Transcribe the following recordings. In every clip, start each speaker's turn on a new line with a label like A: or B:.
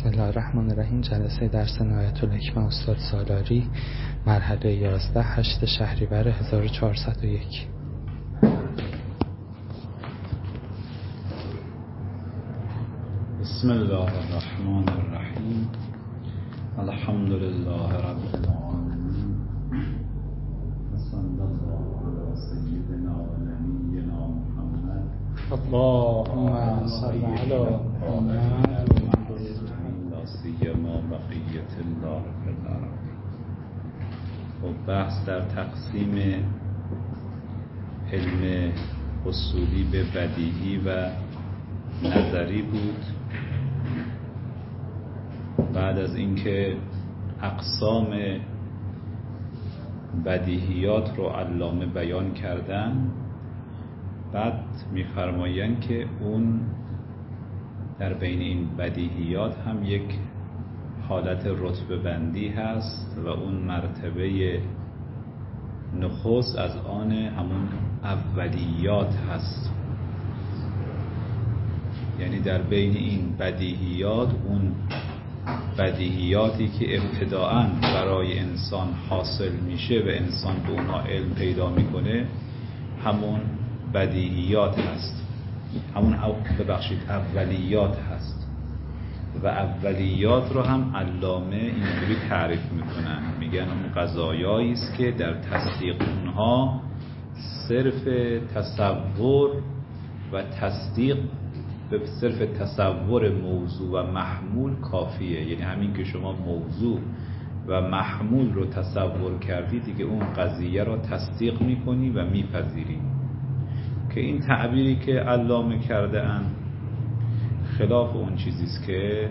A: بسم الله الرحمن الرحیم. جلسه درس نهایت الحکمه استاد سالاری، مرحله 11، 8 شهریور 1401.
B: بسم الله الرحمن الرحیم. الحمد لله رب العالمین. صلی الله علی سیدنا و نبینا محمد.
A: اللهم صل علی محمد
B: لا سیما بقیة الله فی الارض. و بحث در تقسیم علم اصولی به بدیهی و نظری بود. بعد از اینکه اقسام بدیهیات رو علامه بیان کردن، بعد می‌فرمایند که اون در بین این بدیهیات هم یک حالت رتبه بندی هست و اون مرتبه نخست از آن همون اولیات هست. یعنی در بین این بدیهیات، اون بدیهیاتی که ابتداءً برای انسان حاصل میشه و انسان به اونها علم پیدا میکنه، همون بدیهیات هست، همون اولیات هست. و اولیات رو هم علامه اینجوری تعریف میکنن، میگن اون قضایایی است که در تصدیق اونها صرف تصور و تصدیق به صرف تصور موضوع و محمول کافیه. یعنی همین که شما موضوع و محمول رو تصور کردی، دیگه اون قضیه رو تصدیق میکنی و میپذیری. که این تعبیری که علامه کرده اند خلاف اون چیزیست که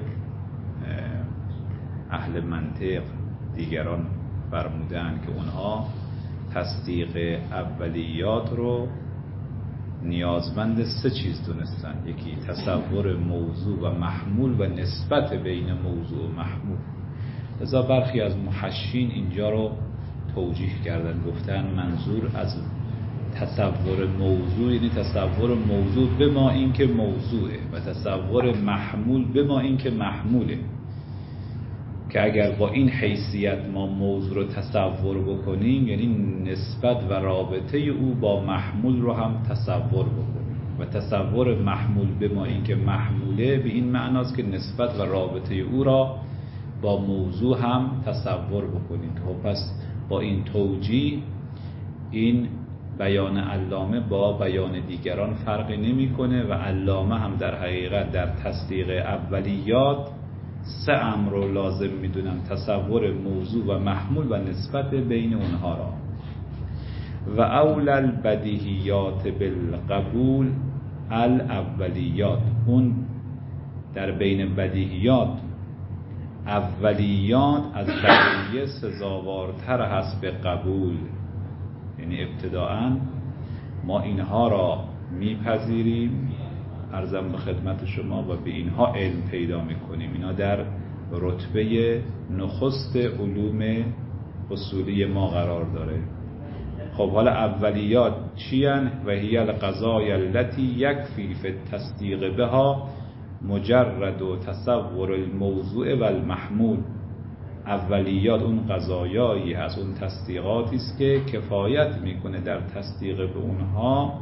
B: اهل منطق دیگران فرمودن که اونها تصدیق اولیات رو نیازمند سه چیز دونستن. یکی تصور موضوع و محمول و نسبت بین موضوع و محمول. لذا برخی از محشین اینجا رو توجیه کردن، گفتن منظور از تصور موضوع یعنی تصور موضوع به ما این که موضوعه، و تصور محمول به ما این که محموله. که اگر با این حیثیت ما موضوع رو تصور بکنیم، یعنی نسبت و رابطه او با محمول رو هم تصور بکنیم. و تصور محمول به ما این که محموله به این معناست که نسبت و رابطه او را با موضوع هم تصور بکنیم. خب پس با این توجیه این بیان علامه با بیان دیگران فرقی نمی‌کنه و علامه هم در حقیقت در تصدیق اولیات سه امر رو لازم میدونن: تصور موضوع و محمول و نسبت بین اونها را. و اول البدیهیات بالقبول الاولیات. اون در بین بدیهیات اولیات از بقیه سزاوارتر هست به قبول. یعنی ابتداءً ما اینها را میپذیریم، عرضم به خدمت شما، و به اینها علم پیدا میکنیم. اینا در رتبه نخست علوم اصولی ما قرار داره. خب حالا اولیات چی هن؟ و هی القضایا التي یکفی فی التصدیق بها مجرد و تصور الموضوع و المحمول. اولیات اون قضایایی هست، اون تصدیقاتی است که کفایت میکنه در تصدیق به اونها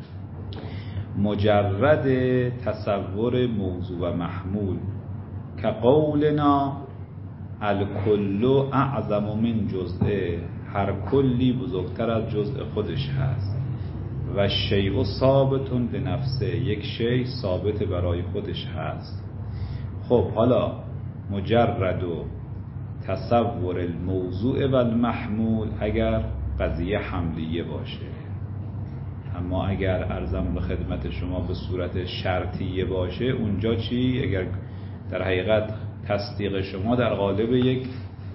B: مجرد تصور موضوع و محمول. که قولنا الکل اعظم من جزء. هر کلی بزرگتر از جزء خودش هست. و شیء ثابت به نفسه. یک شیء ثابت برای خودش هست. خب حالا مجرد و تصور الموضوع و المحمول اگر قضیه حملیه باشه، اما اگر عرضم به خدمت شما به صورت شرطیه باشه، اونجا چی؟ اگر در حقیقت تصدیق شما در قالب یک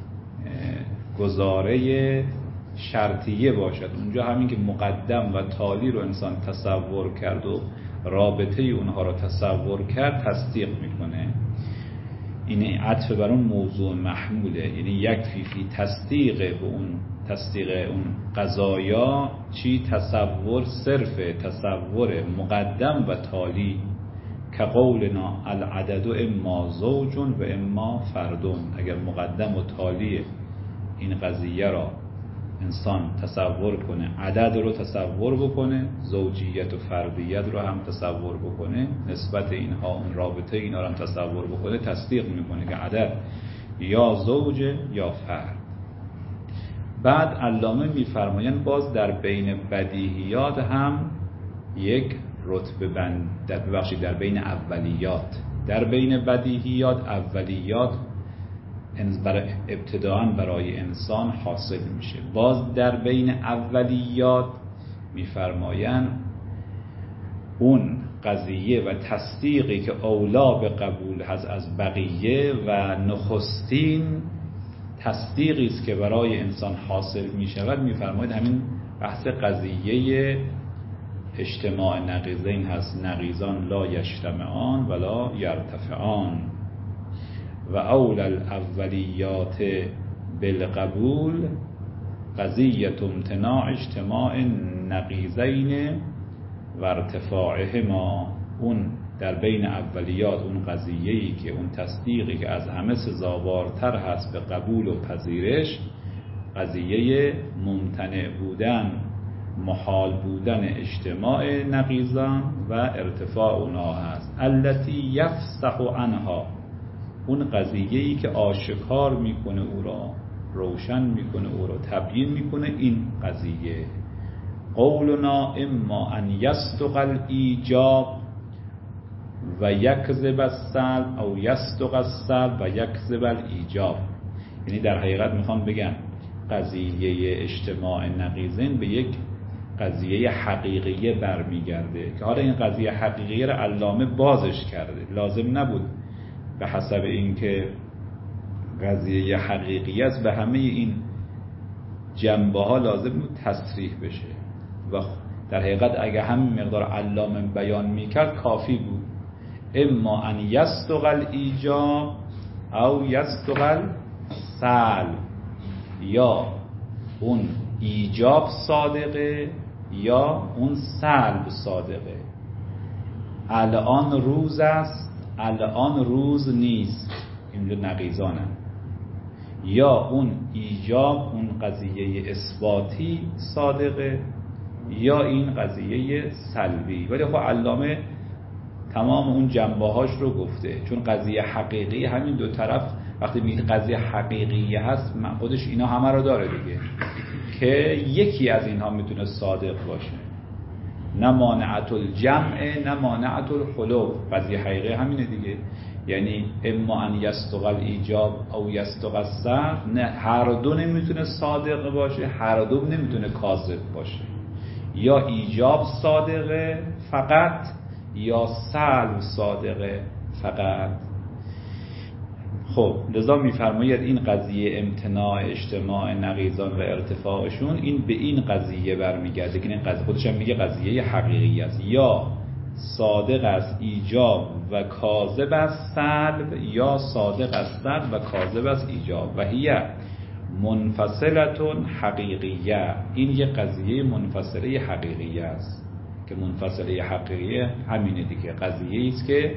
B: گزاره شرطیه باشد، اونجا همین که مقدم و تالی رو انسان تصور کرد و رابطه اونها رو تصور کرد تصدیق میکنه. این عطف بر اون موضوع محموله. یعنی یکفی فی تصدیق به اون تصدیق اون قضایا چی؟ تصور، صرف تصور مقدم و تالی. که قولنا العدد اما زوج و اما فردون. اگر مقدم و تالی این قضیه را انسان تصور کنه، عدد رو تصور بکنه، زوجیت و فردیت رو هم تصور بکنه، نسبت اینها اون رابطه اینا رو هم تصور بکنه، تصدیق میکنه که عدد یا زوج یا فرد. بعد علامه میفرمایند باز در بین بدیهیات هم یک رتبه در بین اولیات، در بین بدیهیات اولیات برای ابتداءً برای انسان حاصل میشه. باز در بین اولیات میفرمایند اون قضیه و تصدیقی که اولا به قبول هست از بقیه و نخستین تصدیقی است که برای انسان حاصل میشود، میفرماید همین بحث قضیه اجتماع نقیضین هست. نقیضان لا یجتمعان ولا یرتفعان و اول الاولیات بالقبول قضیه امتناع اجتماع نقیضین و ارتفاعهما. اون در بین اولیات اون قضیه‌ای که اون تصدیقی که از همه سزاوارتر هست به قبول و پذیرش، قضیه ممتنع بودن، محال بودن اجتماع نقیضان و ارتفاع اونها هست. التي یفصح عنها، اون قضیه‌ای که آشکار میکنه او را، روشن میکنه او را، تبیین میکنه این قضیه. قولنا اما ان یصدق الایجاب و یکذب السلب او یصدق السلب و یکذب الایجاب. یعنی در حقیقت میخوام بگم قضیه اجتماع نقیضین به یک قضیه حقیقیه برمیگرده که حالا این قضیه حقیقیه را علامه بازش کرده. لازم نبود به حسب اینکه قضیه حقیقی است به همه این جنبه ها لازم بود تصریح بشه و در حقیقت اگه همین مقدار علامه بیان میکرد کافی بود. اما ان یصدق الایجاب او یصدق السلب، یا اون ایجاب صادقه یا اون سلب صادقه. الان روز است، الان روز نیست، اینجا نقیضانه. یا اون ایجاب، اون قضیه اثباتی صادقه، یا این قضیه سلبی. ولی خب علامه تمام اون جنبه‌هاش رو گفته، چون قضیه حقیقی همین دو طرف وقتی میگه قضیه حقیقی هست خودش اینا همه رو داره دیگه، که یکی از اینها میتونه صادق باشه، نه مانعت الجمع نه مانعت الخلو. قضیه حقیقی همینه دیگه، یعنی اما ان یصدق الایجاب او یصدق السلب، نه هر دو نمیتونه صادق باشه، هر دو نمیتونه کاذب باشه. یا ایجاب صادقه فقط یا سلب صادقه فقط. خب لذا میفرماید این قضیه امتناع اجتماع نقیضان و ارتفاعشون این به این قضیه برمیگرده که این قضیه خودش هم میگه قضیه حقیقی است، یا صادق است ایجاب و کاذب است سلب، یا صادق است سلب و کاذب است ایجاب. و هی منفصلتون حقیقیه، این یه قضیه منفصله حقیقیه است که منفصله حقیقیه همینه دیگه، قضیه است که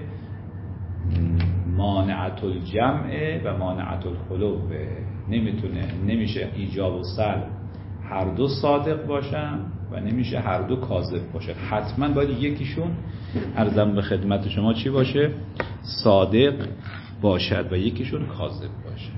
B: مانعت الجمع و مانعت الخلو، نمیشه ایجاب و سلب هر دو صادق باشن و نمیشه هر دو کاذب باشه. حتما باید یکیشون عرضم به خدمت شما چی باشه؟ صادق باشد و یکیشون کاذب باشه.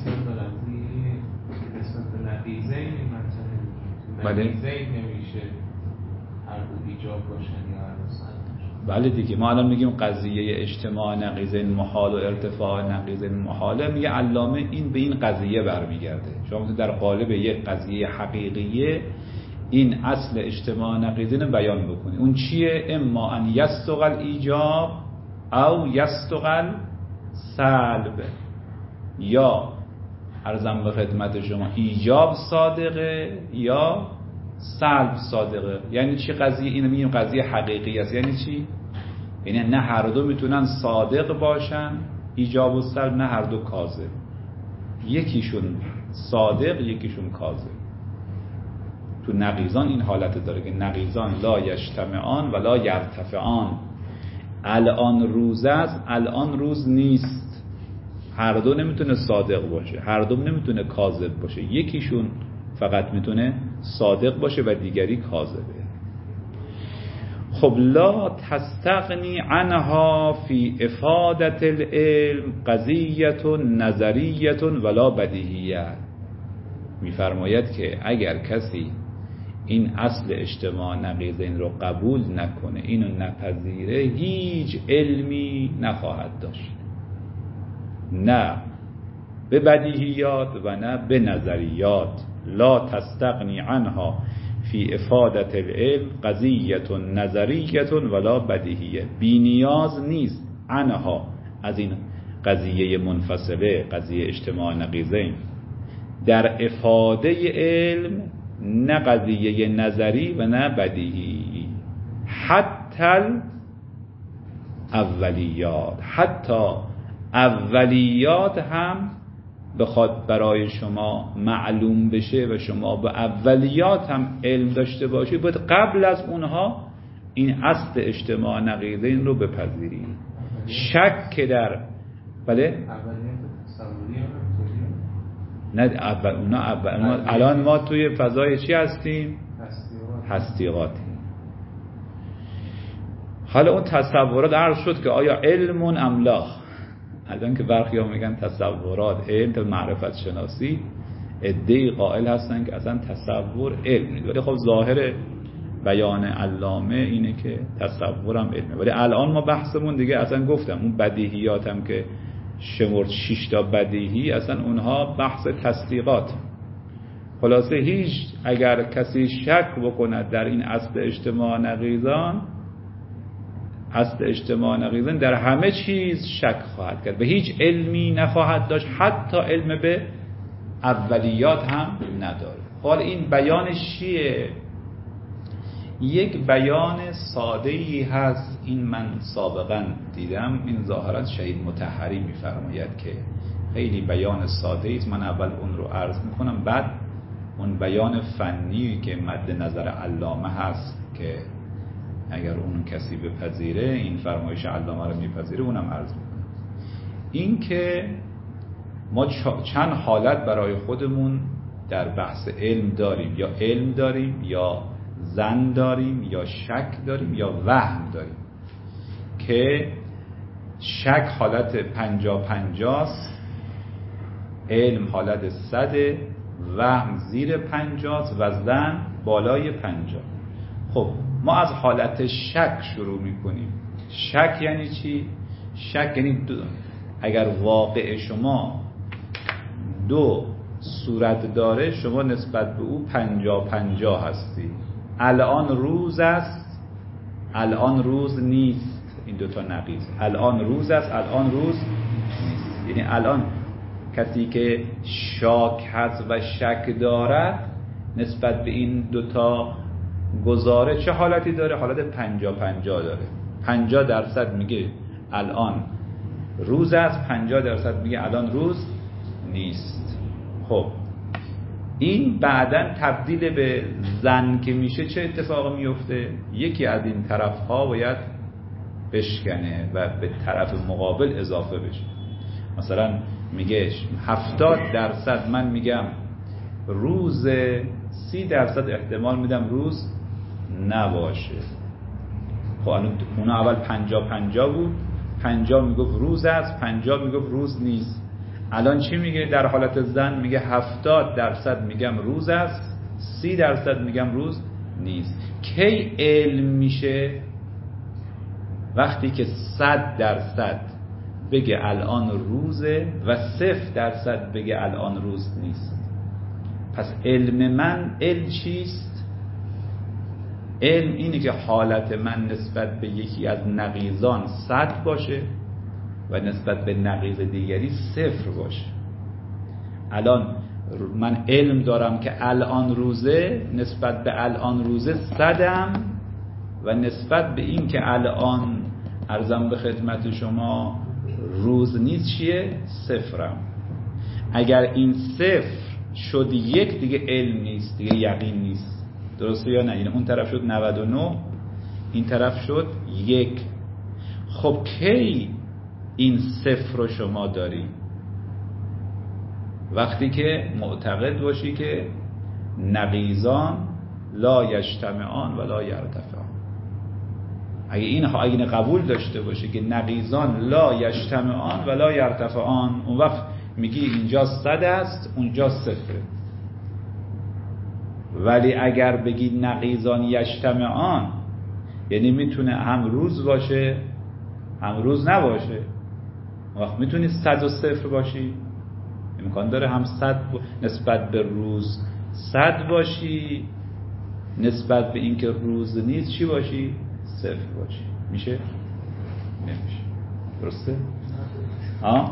C: نسبت به نقیضین
B: بله
C: نقیضین نمیشه هر دو ایجاب باشن یا هر دو سلب.
B: بله دیگه، ما الان میگیم قضیه اجتماع نقیضین محال و ارتفاع نقیضین محاله، میگه علامه این به این قضیه برمیگرده. شما در قالب یک قضیه حقیقیه این اصل اجتماع نقیضین بیان بکنی. اون چیه؟ اما ان یصدق الایجاب او یصدق السلب، یا عرضم به خدمت شما ایجاب صادقه یا سلب صادقه. یعنی چی قضیه؟ اینو میگیم قضیه حقیقی است. یعنی چی؟ یعنی نه هر دو میتونن صادق باشن ایجاب و سلب، نه هر دو کاذب، یکیشون صادق یکیشون کاذب. تو نقیضان این حالت داره که نقیضان لا یجتمعان ولا یرتفعان. الان روز است، الان روز نیست. هر دو نمیتونه صادق باشه، هر دو نمیتونه کاذب باشه. یکیشون فقط میتونه صادق باشه و دیگری کاذبه. خب لا تستغنی عنها فی افادت العلم قضیت نظریت ولا بدیهیه. میفرماید که اگر کسی این اصل اجتماع نقیضین رو قبول نکنه، اینو نپذیره، هیچ علمی نخواهد داشت، نه به بدیهیات و نه به نظریات. لا تستغنی عنها فی افادت العلم قضیت نظریت ولا بدیهیه. بی نیاز نیست عنها، از این قضیه منفصله، قضیه اجتماع نقیضین، در افاده علم، نه قضیه نظری و نه بدیهی. حتی اولیات، حتی اولیات هم بخواد برای شما معلوم بشه و شما به اولیات هم علم داشته باشید، باید قبل از اونها این اصل اجتماع نقیضین رو بپذیرید. شک در بله نه اول الان ما توی فضای چی هستیم؟ هستیقاتی. حالا اون تصورات عرض شد که آیا علم ام لا. الان که برخی ها میگن تصورات علم، تا معرفت شناسی عده‌ای قائل هستن که اصلا تصور علم نیست، ولی خب ظاهر بیان علامه اینه که تصورم علمه. ولی الان ما بحثمون دیگه اصلا گفتم اون بدیهیات هم که شمرد 6 تا بدیهی، اصلا اونها بحث تصدیقات. خلاصه هیچ اگر کسی شک بکند در این اصل اجتماع نقیضان، اصل اجتماع نقیضان در همه چیز شک خواهد کرد، به هیچ علمی نخواهد داشت، حتی علم به اولیات هم نداره. حال این بیانش چیه؟ یک بیان ساده‌ای هست. این من سابقا دیدم، این ظاهرا شهید مطهری میفرماید که خیلی بیان ساده‌ای است. من اول اون رو عرض میکنم، بعد اون بیان فنی که مد نظر علامه هست که اگر اون کسی بپذیره، این فرمایش علامه رو میپذیره، اونم عرض میکنم. این که ما چند حالت برای خودمون در بحث علم داریم، یا علم داریم، یا ظن داریم، یا شک داریم، یا وهم داریم. که شک حالت 50-50 است، علم حالت 100، وهم زیر 50 و ظن بالای 50. خب ما از حالت شک شروع میکنیم. شک یعنی چی؟ شک یعنی اگر واقع شما دو صورت داره، شما نسبت به او 50-50 هستی. الان روز است، الان روز نیست. این دوتا نقیض. الان روز است، الان روز نیست. یعنی الان کسی که شاک هست و شک دارد نسبت به این دوتا گزاره چه حالتی داره؟ حالت 50-50 داره. 50% میگه الان روز است، 50% میگه الان روز نیست. خب این بعداً تبدیل به ظن که میشه، چه اتفاقی میفته؟ یکی از این طرف‌ها باید بشکنه و به طرف مقابل اضافه بشه. مثلا میگه 70% من میگم روز، 30% احتمال میدم روز نباشه. خب اون اول 50-50 بود، 50 میگفت روز است، 50 میگفت روز نیست. الان چی میگه؟ در حالت ظن میگه 70% میگم روز است، 30% میگم روز نیست. کی علم میشه؟ وقتی که 100% بگه الان روزه و 0% بگه الان روز نیست. پس علم من، علم چیست؟ علم اینه که حالت من نسبت به یکی از نقیضان 100 باشه و نسبت به نقیض دیگری 0 باشه. الان من علم دارم که الان روزه، نسبت به الان روزه 100م و نسبت به این که الان عرضم به خدمت شما روز نیست چیه؟ 0م. اگر این 0 شد 1 دیگه علم نیست، دیگه یقین نیست. درسته یا نه؟ یعنی اون طرف شد 99، این طرف شد 1. خب کی این صفر رو شما داری؟ وقتی که معتقد باشی که نقیضان لا یجتمعان ولا یرتفعان. اگه قبول داشته باشی که نقیضان لا یجتمعان ولا یرتفعان، اون وقت میگی اینجا 100 است اونجا 0. ولی اگر بگی نقیضان یجتمعان، یعنی میتونه هم روز باشه هم روز نباشه، اون وقت میتونی 100 و 0 باشی، امکان داره هم 100 نسبت به روز 100 باشی، نسبت به اینکه روز نیست چی باشی؟ 0 باشی. میشه؟ نمیشه. درسته؟ ها؟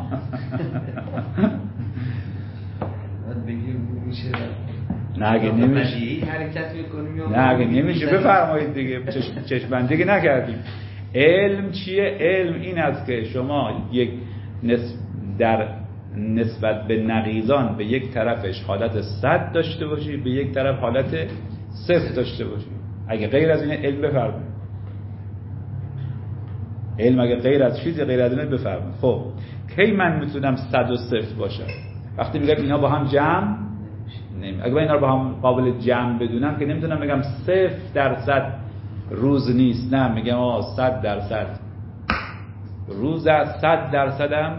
C: بگیم میشه.
B: نه اگه نمیشه
C: حرکت میکنیم،
B: نه اگه نمیشه بفرمایید دیگه، چشم‌بندی نکردیم. علم چیه؟ علم این است که شما یک در نسبت به نقیضان به یک طرفش حالت 100 داشته باشی، به یک طرف حالت 0 داشته باشی. اگه غیر از این علم بفرمایید. علم اگه غیر از چیزی غیر از این بفرمایید. خب کی من میتونم 100 و 0 باشم؟ وقتی میگم اینا با هم جمع اگه من اینا رو با هم قابل جمع بدونم که نمیتونم بگم 0% روز نیست، نه میگم 100% روز است، 100% هم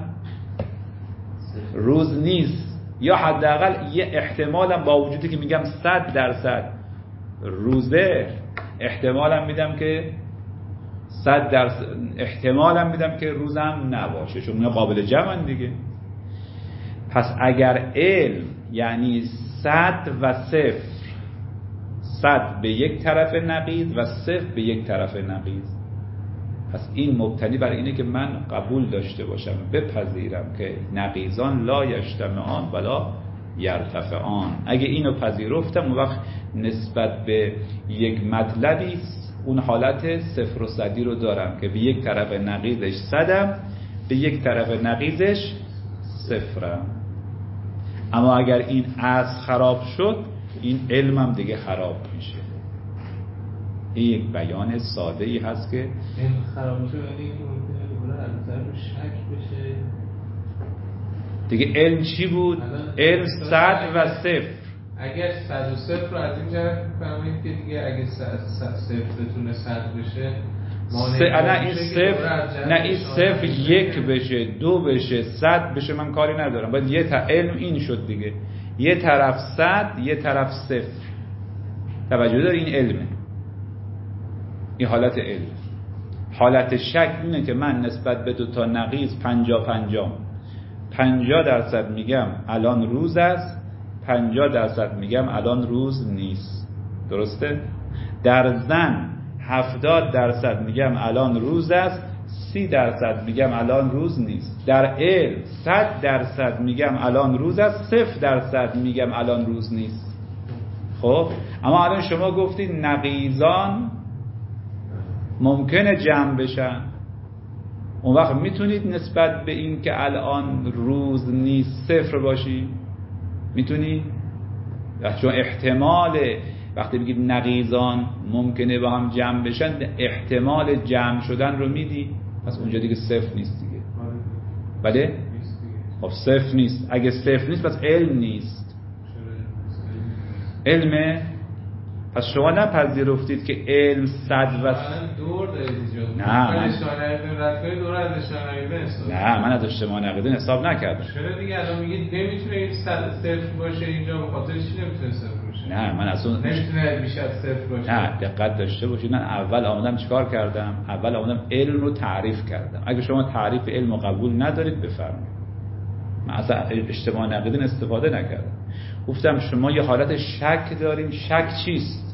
B: روز نیست، یا حداقل یه احتمالم با وجودی که میگم 100% روزه، احتمالم میدم که 100% احتمالم میدم که روزم نباشه، چون اینا قابل جمعن دیگه. پس اگر علم یعنی 100 و 0، 100 به یک طرف نقیض و 0 به یک طرف نقیض، پس این مبتنی بر اینه که من قبول داشته باشم، بپذیرم که نقیضان لا یجتمعان ولا یرتفعان. اگه اینو پذیرفتم، اون وقت نسبت به یک مطلبی اون حالت 0 و 100 رو دارم که به یک طرف نقیضش 100م، به یک طرف نقیضش 0م. اما اگر این اصل خراب شد، این علمم دیگه خراب میشه. این یک بیان ساده ای هست که
C: این خراب میشه، یعنی که ممکنه از نظر شک بشه
B: دیگه. علم چی بود؟ علم 100 و 0.
C: اگر 100 و 0 رو از این جهت بفهمید که دیگه اگه 0 بتونه 100 بشه،
B: نه این 0 1 بشه، 2 بشه، 100 بشه، من کاری ندارم. باید علم این شد دیگه، یه طرف 100 یه طرف 0. توجه داری؟ این علمه، این حالت علم. حالت شک اینه که من نسبت به دو تا نقیض 50% میگم الان روز است، 50% میگم الان روز نیست. درسته؟ در ظن 70% میگم الان روز است، 30% میگم الان روز نیست. در علم 100% میگم الان روز است، 0% میگم الان روز نیست. خب اما الان شما گفتید نقیضان ممکنه جمع بشن، اون وقت میتونید نسبت به این که الان روز نیست 0 باشی؟ میتونی؟ چون احتمال وقتی بگید نقیضان ممکنه با هم جمع بشن، احتمال جمع شدن رو میدی، پس اونجا دیگه 0 نیست دیگه. بله؟ خب 0 نیست. اگه 0 نیست پس علم نیست. علمه؟ پس شما نپذیرفتید که علم 100 و
C: دور دارید اینجا.
B: نه من از اجتماع نقیضین حساب نکردم.
C: چرا دیگه الان میگید نمیتونه 0 باشه اینجا، به خاطر چی نمیتونه 0 باشه؟
B: نه من اصلا
C: نمیتونه بیش از 0 باشه.
B: نه دقت داشته باشید، من اول آمدم چیکار کردم؟ اول آمدم علم رو تعریف کردم. اگه شما تعریف علم رو قبول ندارید بفرمایید. من اصلا اجتماع نقیضین استفاده نکردم. گفتم شما یه حالت شک داریم. شک چیست؟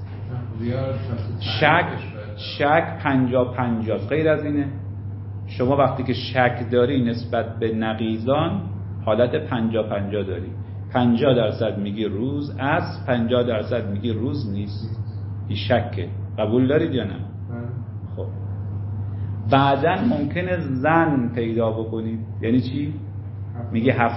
B: شک 50-50 غیر از اینه. شما وقتی که شک داری نسبت به نقیضان حالت 50-50 داری. 50% میگی روز است، 50% میگی روز نیست. این شکه. قبول دارید یا نه؟ خب بعداً ممکنه ظن پیدا بکنید. یعنی چی؟ میگه 70%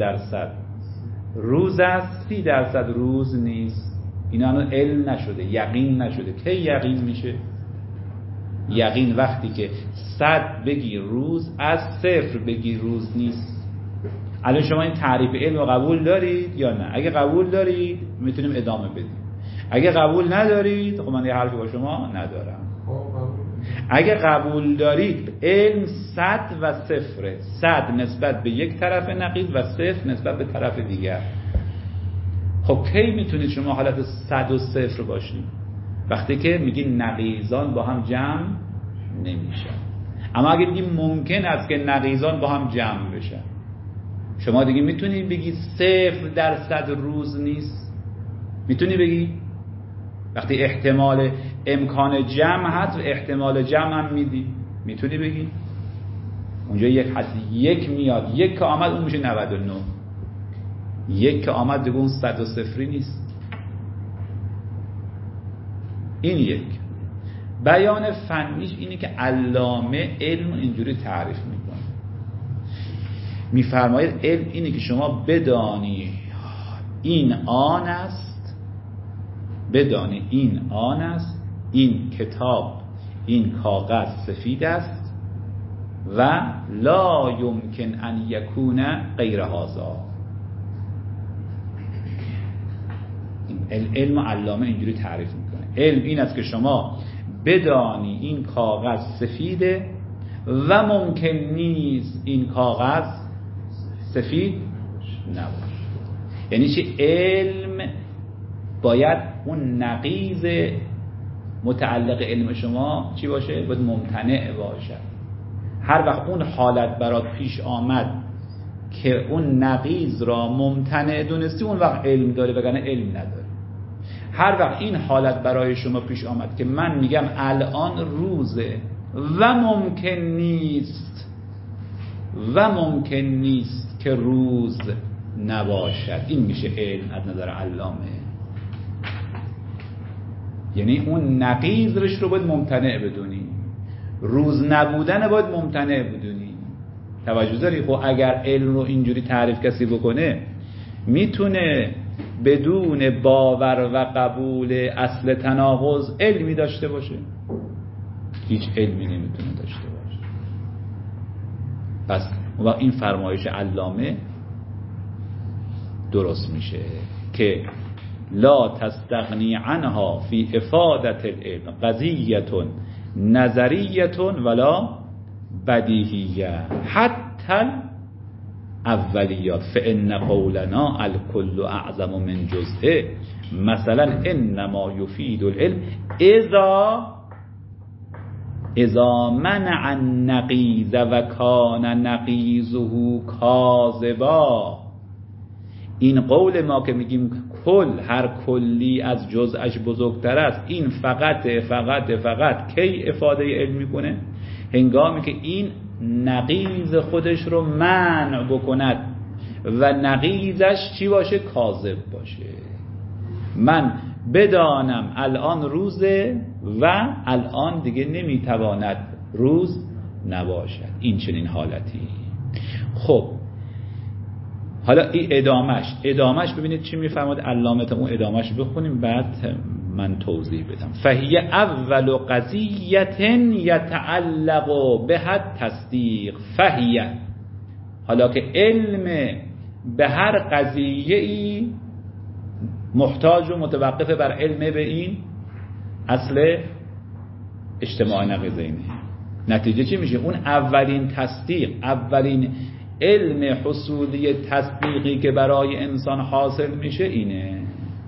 B: روز است، 30% روز نیست. اینا علم نشده، یقین نشده. کی یقین میشه؟ یقین وقتی که 100 بگی روز از 0 بگی روز نیست. الان شما این تعریف علم رو قبول دارید یا نه؟ اگه قبول دارید میتونیم ادامه بدیم، اگه قبول ندارید خب من یه حرفی با شما ندارم. اگه قبول دارید علم 100 و 0، 100 نسبت به یک طرف نقیض و 0 نسبت به طرف دیگر. خب کی میتونید شما حالت 100 و 0 باشید؟ وقتی که میگین نقیضان با هم جمع نمیشن. اما اگه بگیم ممکن است که نقیضان با هم جمع بشن، شما دیگه میتونی بگی 0% روز نیست؟ میتونی بگی؟ وقتی احتمال امکان جمع هست و احتمال جمع هم میدی، میتونی بگی؟ اونجا یک هست، یک میاد، یک که آمد اون میشه 99، یک که آمد دیگه اون 100 و 0 نیست. این یک. بیان فنیش اینه که علامه علم اینجوری تعریف میکنه، میفرماید علم اینه که شما بدانی این آن است، بدانی این آن است، این کتاب، این کاغذ سفید است و لا یمکن ان یکون غیر هذا. علم علامه اینجوری تعریف میکنه. علم این است که شما بدانی این کاغذ سفیده و ممکن نیست این کاغذ سفید نباشه. یعنی چی؟ علم باید اون نقیض متعلق علم شما چی باشه؟ باید ممتنع باشه. هر وقت اون حالت برات پیش آمد که اون نقیض را ممتنع دونستی، اون وقت علم داره، وگرنه علم نداره. هر وقت این حالت برای شما پیش آمد که من میگم الان روزه و ممکن نیست که روز نباشد، این میشه علم از نظر علامه. یعنی اون نقیضش رو باید ممتنع بدونی، روز نبودن باید ممتنع بدونی. توجه داری؟ خب اگر علم رو اینجوری تعریف کسی بکنه، میتونه بدون باور و قبول اصل تناقض علمی داشته باشه؟ هیچ علمی نمیتونه داشته باشه. پس این فرمایش علامه درست میشه که لا تستغنی عنها فی افادت العلم قضیه نظریه ولا بدیهیه حتی اولیات فان قولنا الکل اعظم من جزء. مثلا انما یفید العلم اذا منع النقیض و کان نقیضه کاذبا. این قول ما که میگیم کل، هر کلی از جزءش بزرگتر است، این فقط کی افاده علم میکنه؟ هنگامی که این نقیض خودش رو منع بکند و نقیضش چی باشه؟ کاذب باشه. من بدانم الان روزه و الان دیگه نمیتواند روز نباشد، این چنین حالتی. خب حالا این ادامش ببینید چی میفرماد علامه. اون ادامش بخونیم بعد من توضیح بدم. فهی اول قضیه یتعلق بها تصدیق. فهی، حالا که علم به هر قضیه ای محتاج و متوقف بر علم به این اصل اجتماع نقیضینه. نتیجه چی میشه؟ اون اولین تصدیق، اولین علم حصولی تصدیقی که برای انسان حاصل میشه اینه.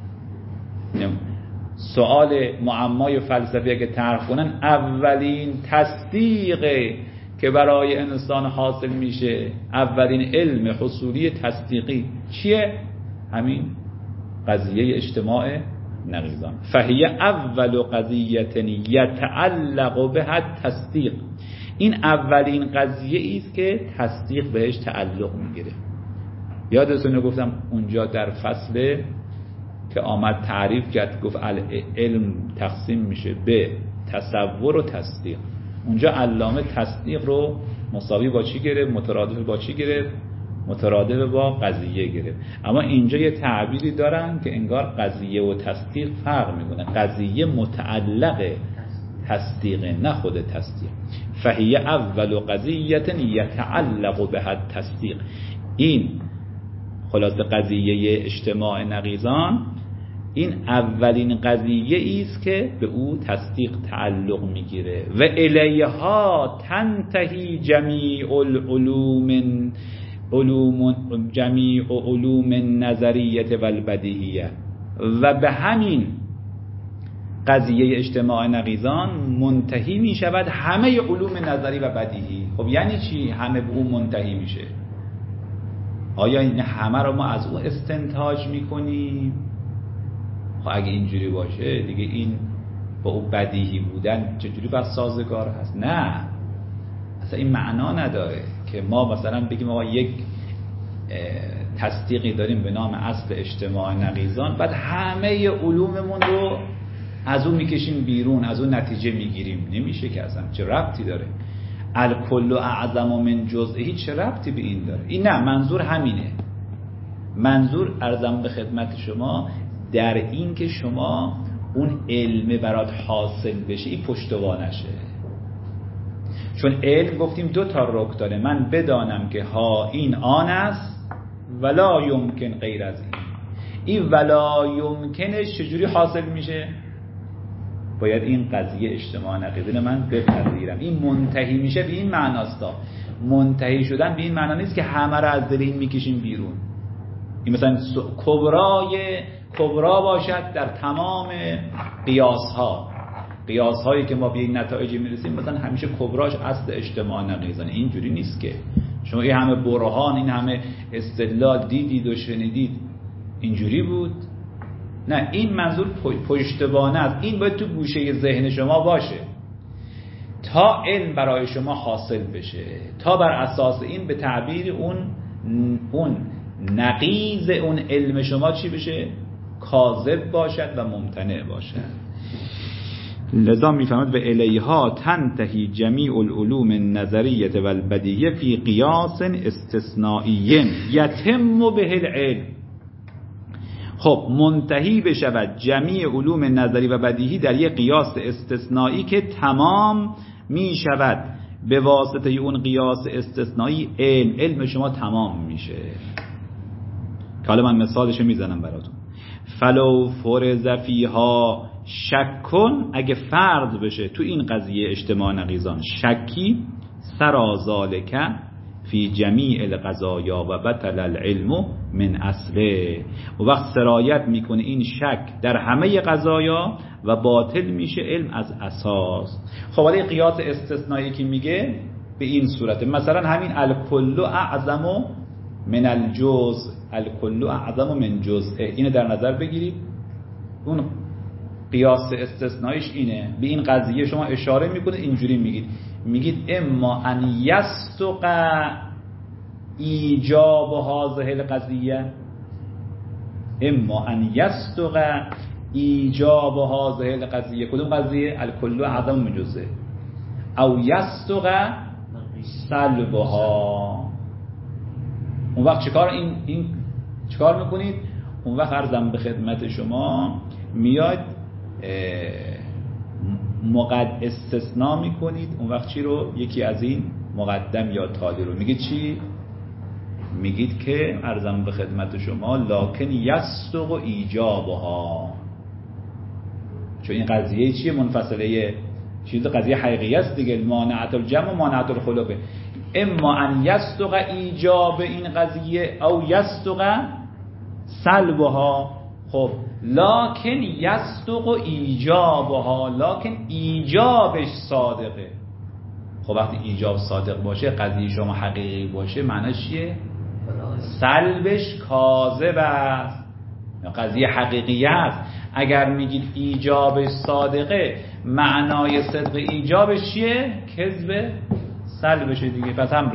B: سوال معمای فلسفی که طرح کنن، اولین تصدیقی که برای انسان حاصل میشه، اولین علم حصولی تصدیقی چیه؟ همین قضیه اجتماع نقیضان. فهی اول قضیه یتعلق بها تصدیق. این اولین قضیه است که تصدیق بهش تعلق میگیره. یادتونه گفتم اونجا در فصل که آمد تعریف کرد، گفت علم تقسیم میشه به تصور و تصدیق. اونجا علامه تصدیق رو مساوی با چی گرفت؟ مترادف با چی گرفت؟ مترادف با قضیه گرفت. اما اینجا یه تعبیری دارن که انگار قضیه و تصدیق فرق میکنه. قضیه متعلق تصدیق، نه خود تصدیق. فهی اول قضیه یتعلق بها التصدیق. این خلاصه قضیه اجتماع نقیضان این اولین قضیه است که به او تصدیق تعلق میگیره. و الیها تنتهی جمیع علوم النظریه و البدیهیه. و به همین قضیه اجتماع نقیضان منتهی می شود همه علوم نظری و بدیهی. خب یعنی چی همه به اون منتهی میشه؟ آیا این همه رو ما از اون استنتاج میکنیم؟ خب اگه اینجوری باشه دیگه این با اون بدیهی بودن چجوری بس سازگار هست؟ نه، اصلا این معنا نداره که ما مثلا بگیم آقا یک تصدیقی داریم به نام اصل اجتماع نقیضان، بعد همه علوممون رو از اون میکشیم بیرون، از اون نتیجه میگیریم. نمیشه که اصلا، چه ربطی داره؟ الکل اعظم من جزئه چه ربطی به این داره؟ این نه، منظور همینه. منظور عرضم به خدمت شما در این که شما اون علم برات حاصل بشه این پشتوانشه. چون علم گفتیم دو تا رکن داره، من بدانم که ها این آن است ولا یمکن غیر از این ولا یمکنش چجوری حاصل میشه؟ باید این قضیه اجتماع نقیضین من بپذیرم. این منتهی میشه به این معناستا. منتهی شدن به این معنا نیست که همه را از دل این میکشیم بیرون. این مثلا کبرا باشد در تمام قیاس‌هایی که ما به این نتایجی میرسیم، مثلا همیشه کبراش اصل اجتماع نقیضانه. اینجوری نیست که شما این همه برهان، این همه استدلال دیدید و شنیدید اینجوری بود. نه، این منظور پشتوانه است. این باید تو گوشه ذهن شما باشه تا علم برای شما حاصل بشه، تا بر اساس این به تعبیر اون نقیض اون علم شما چی بشه؟ کاذب باشد و ممتنع باشد. لذا میفهمد به الیها تنتهی جمیع العلوم النظریه و البدیهیه فی قیاس استثنایی یتم به العلم. خب منتهی بشود جمیع علوم نظری و بدیهی در یک قیاس استثنایی که تمام می شود به واسطه اون قیاس استثنایی علم شما تمام میشه. که حالا من مثالشو میزنم براتون. فلو فرض فیها شکن، اگه فرض بشه تو این قضیه اجتماع نقیضان شکی، سرا ذالک فی جمیع القضایا و بطل العلم من اصله. و وقت سرایت میکنه این شک در همه قضایا و باطل میشه علم از اساس. خب حالا قیاس استثنایی که میگه به این صورته، مثلا همین الکل اعظم من الجزء، الکل اعظم من جزء، اینو در نظر بگیرید. اون قیاس استثناییش اینه. به این قضیه شما اشاره میکنه، اینجوری میگید اما ان یصدق ایجاب هذه القضیه، اما ان یصدق ایجاب هذه القضیه. کدوم قضیه؟ الکل اعظم من جزء. او یصدق سلبها. اون وقت چیکار میکنید؟ اون وقت عرضم به خدمت شما میاد استثناء میکنید. اون وقت چی رو؟ یکی از این مقدم یا تالی رو میگید چی؟ میگید که عرضم به خدمت شما لکن یصدق ایجابها. چون این قضیه چیه؟ منفصله، چیز قضیه حقیقی است دیگه. مانعت الجمع و مانعت الخلق. اما ان یصدق ایجاب این قضیه او یصدق سلبها. خب لکن یصدق ایجابها، لکن ایجابش صادقه. خب وقتی ایجاب صادق باشه، قضیه شما حقیقی باشه، معنیش چیه؟ سلبش کاذب است، قضیه حقیقی است. اگر میگید ایجابش صادقه، معنای صدق ایجابش چیه؟ کذب سلبشه دیگه. پس هم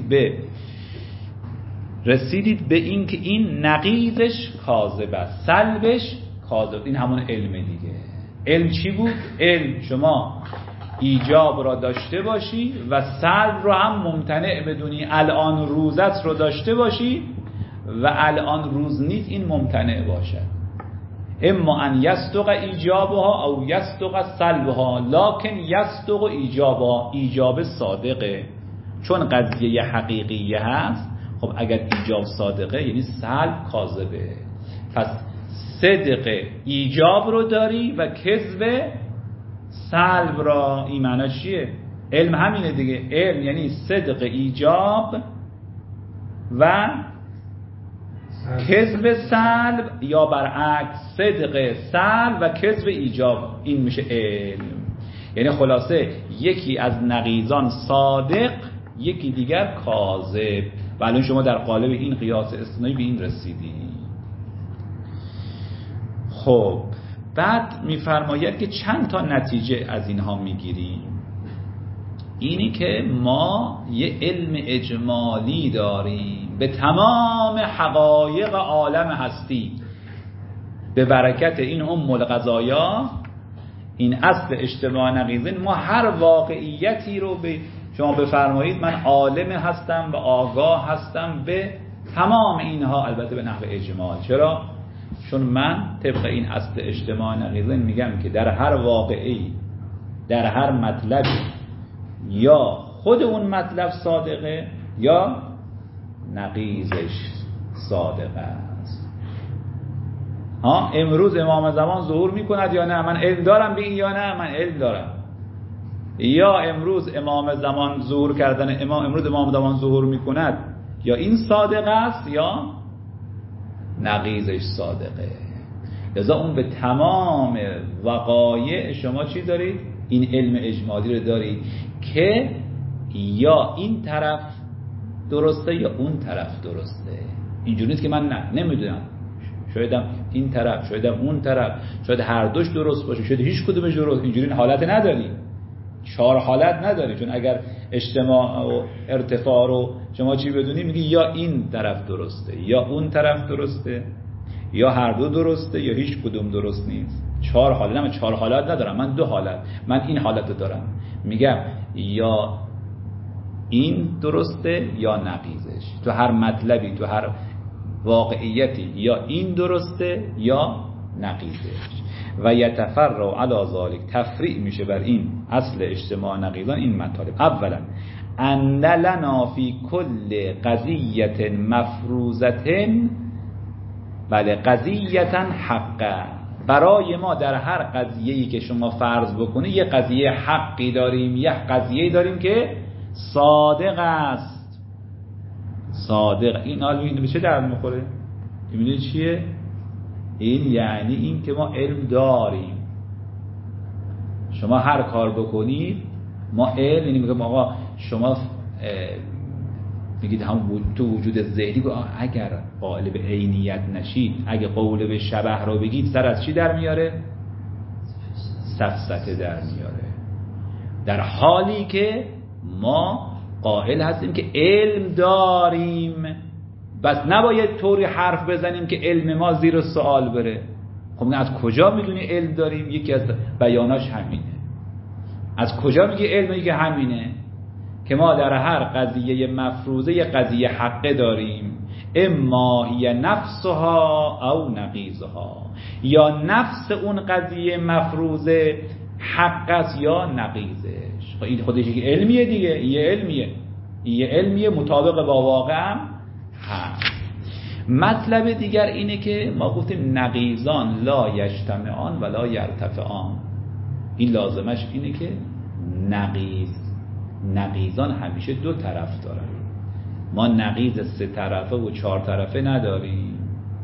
B: رسیدید به این که این نقیضش کاذب است، سلبش کاذب. این همون علم دیگه. علم چی بود؟ علم شما ایجاب را داشته باشی و سلب رو هم ممتنع بدونی. الان روزت رو داشته باشی و الان روز نیست، این ممتنع باشد. اما ان یصدق ایجابها او یصدق سلبها، لکن یصدق ایجابها، ایجاب صادقه چون قضیه حقیقیه هست. خب اگر ایجاب صادقه یعنی سلب کاذبه، پس صدق ایجاب رو داری و کذب سلب را. این معنی چیه؟ علم همینه دیگه. علم یعنی صدق ایجاب و کذب سلب، یا برعکس صدق سلب و کذب ایجاب. این میشه علم. یعنی خلاصه یکی از نقیضان صادق، یکی دیگر کاذب. و الان شما در قالب این قیاس استثنایی به این رسیدی. خب بعد میفرماید که چند تا نتیجه از اینها میگیریم. اینی که ما یه علم اجمالی داریم به تمام حقایق عالم هستی به برکت این القضایا، این اصل اجتماع نقیضین. ما هر واقعیتی رو به شما بفرمایید من عالم هستم و آگاه هستم به تمام اینها، البته به نحو اجمال. چرا؟ چون من طبق این اصل اجتماع نقیضین میگم که در هر واقعی، در هر مطلبی، یا خود اون مطلب صادقه یا نقیضش صادقه است. امروز امام زمان ظهور میکند یا نه؟ من علم دارم به این یا نه؟ من علم دارم. یا امروز امام زمان ظهور کردن امروز امام زمان ظهور میکند، یا این صادق است یا نقیضش صادقه. لذا اون به تمام وقایع شما چی دارید؟ این علم اجمالی رو دارید که یا این طرف درسته یا اون طرف درسته. اینجوری نیست که من نمیدونم، شایدم این طرف، شایدم اون طرف، شاید هر دوش درست باشه، شاید هیچ کدومش درست. اینجوری حالت نداری، 4 حالت نداری. چون اگر اجتماع و ارتفاع رو شما چی بدونی، میگی یا این طرف درسته یا اون طرف درسته، یا هر دو درسته یا هیچ کدوم درست نیست. 4 حالت. من 4 حالت ندارم، من 2 حالت. من این حالت رو دارم، میگم یا این درسته یا نقیضش. تو هر مطلبی، تو هر واقعیتی، یا این درسته یا نقیضش. و یتفرع علی ذلک، تفریع میشه بر این اصل اجتماع نقیضان این مطالب. اولا ان لنا فی کل قضیه مفروضه، بله قضیه حقا، برای ما در هر قضیه‌ای که شما فرض بکنی یه قضیه حقی داریم، یه قضیه‌ای داریم که صادق است. صادق. این حال به چه درد میخوره؟ می‌بینید چیه؟ این یعنی این که ما علم داریم. شما هر کار بکنید ما علم، یعنی میگم آقا شما میگید هم تو وجود ذهنی، اگر قائل به عینیت نشید، اگه قول به شبه رو بگید، سر از چی در میاره؟ سفسطه در میاره. در حالی که ما قائل هستیم که علم داریم، بس نباید طوری حرف بزنیم که علم ما زیر سوال بره. خب از کجا میدونی علم داریم؟ یکی از بیاناش همینه. از کجا میگه علم؟ میگه همینه که ما در هر قضیه مفروضه یه قضیه حقه داریم، اما هی نفسها او نقیضها، یا نفس اون قضیه مفروضه حق است یا نقیضش. خب این خودش که علمیه دیگه، یه علمیه مطابق با واقع هم هست. مطلب دیگر اینه که ما گفتیم نقیضان لا یجتمعان ولا یرتفعان. این لازمش اینه که نقیضان همیشه 2 طرف دارن. ما نقیض 3 طرفه و 4 طرفه نداریم.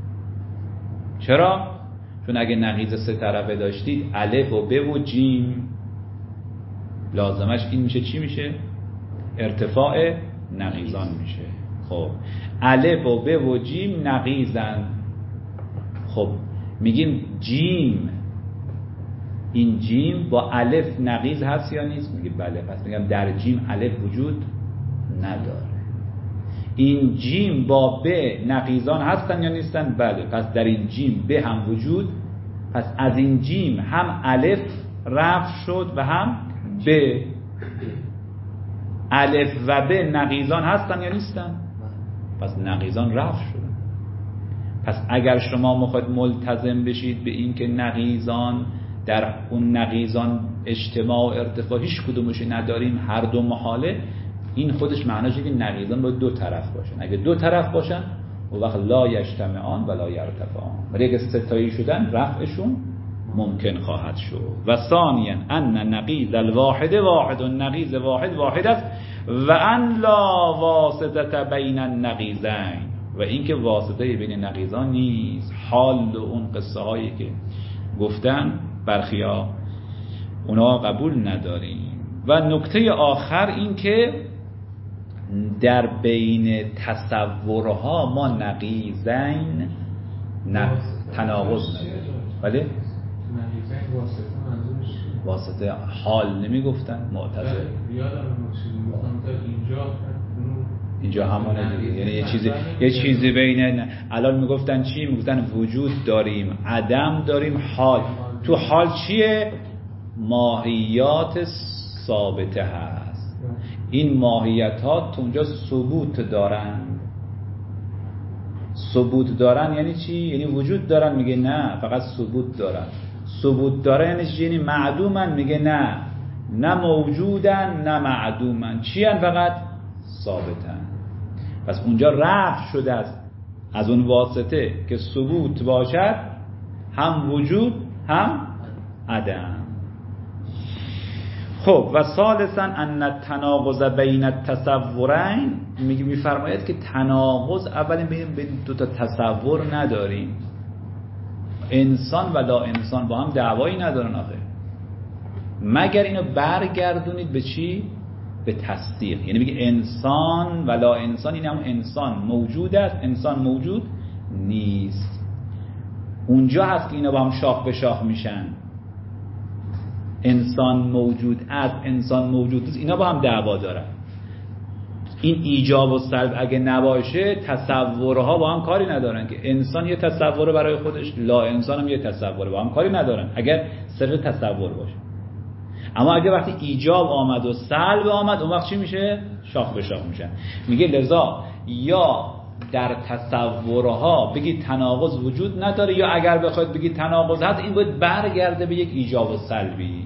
B: چرا؟ چون اگه نقیض 3 طرفه داشتید الف و ب و جیم، لازمش این میشه چی میشه؟ ارتفاع نقیضان میشه. خب الف و ب و جیم نقیضن. خب میگیم جیم، این جیم با الف نقیض هست یا نیست؟ میگه بله. پس میگم در جیم الف وجود نداره. این جیم با ب نقیضان هستن یا نیستن؟ بله. پس در این جیم ب هم وجود، پس از این جیم هم الف رفع شد و هم ب. الف و ب نقیضان هستن یا نیستن؟ پس نقیضان رفع شد. پس اگر شما میخواید ملتزم بشید به این که نقیضان در اون نقیضان اجتماع و ارتفاع هیچ کدومش نداریم، هر دو محاله، این خودش معناشه که نقیضان باید دو طرف باشن. اگه دو طرف باشن و وقت لا یجتمعان ولا یرتفعان، ولی اگه ستایی شدن رفعشون ممکن خواهد شد. و ثانیا ان نقیض الواحد واحد، نقیض واحد است، و ان لا واسطه بین النقیضین، و اینکه واسطه بین نقیضان نیست. حال اون قصه هایی که گفتن برخیا اونا قبول نداریم. و نکته آخر این که در بین تصورها ما نقیضین تناقض نداریم. بله؟ واسطه حال نمی گفتن معتزله؟ اینجا همونه دیگه، یعنی یه چیزی بین، الان میگفتن چی؟ میگفتن وجود داریم، عدم داریم، حال. تو حال چیه؟ ماهیات ثابته هست. این ماهیت ها تو اونجا ثبوت دارن. ثبوت دارن یعنی چی؟ یعنی وجود دارن؟ میگه نه، فقط ثبوت دارن. ثبوت دارن یعنی چی؟ یعنی معدومن؟ میگه نه، نه موجودن نه معدومن. چی هن؟ فقط ثابتن. پس اونجا رفع شده از اون واسطه که ثبوت باشد، هم وجود هم عدم. خب و ثالثا ان التناقض بین التصورین، میفرماید که تناقض اولا بین دو تا تصور نداریم. انسان و لا انسان با هم دعوایی ندارن آخه، مگر اینو برگردونید به چی؟ به تصدیق. یعنی میگه انسان و لا انسان، این هم انسان موجود است، انسان موجود نیست. اونجا هست که اینا با هم شاخ به شاخ میشن. انسان موجود است، انسان موجود نیست، اینا با هم دعوا دارن. این ایجاب و سلب اگه نباشه تصورها با هم کاری ندارن، که انسان یه تصور برای خودش، لا انسان هم یه تصور، با هم کاری ندارن اگر صرف تصور باشه. اما اگه وقتی ایجاب آمد و سلب آمد، اون وقت چی میشه؟ شاخ به شاخ میشن. میگه لذا یا در تصورها بگید تناقض وجود نداره، یا اگر بخواید بگید تناقض هست، این باید برگرده به یک ایجاب و سلبی.